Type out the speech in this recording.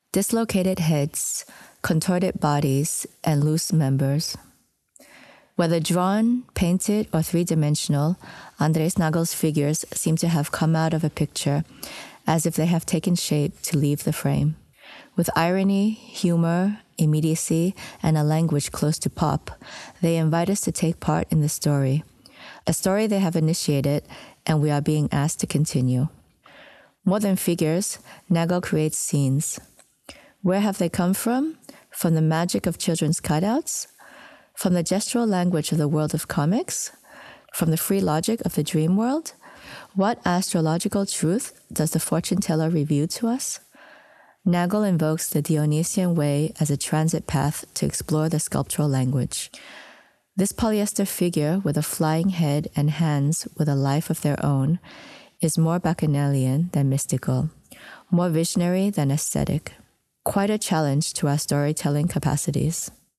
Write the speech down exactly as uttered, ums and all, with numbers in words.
dislocated heads, contorted bodies, and loose members. Whether drawn, painted, or three-dimensional, Andres Nagel's figures seem to have come out of a picture, as if they have taken shape to leave the frame. With irony, humor, immediacy, and a language close to pop, they invite us to take part in the story, a story they have initiated, and we are being asked to continue. More than figures, Nagel creates scenes. Where have they come from? From the magic of children's cutouts? From the gestural language of the world of comics? From the free logic of the dream world? What astrological truth does the fortune teller reveal to us? Nagel invokes the Dionysian way as a transit path to explore the sculptural language. This polyester figure with a flying head and hands with a life of their own is more bacchanalian than mystical, more visionary than aesthetic. Quite a challenge to our storytelling capacities.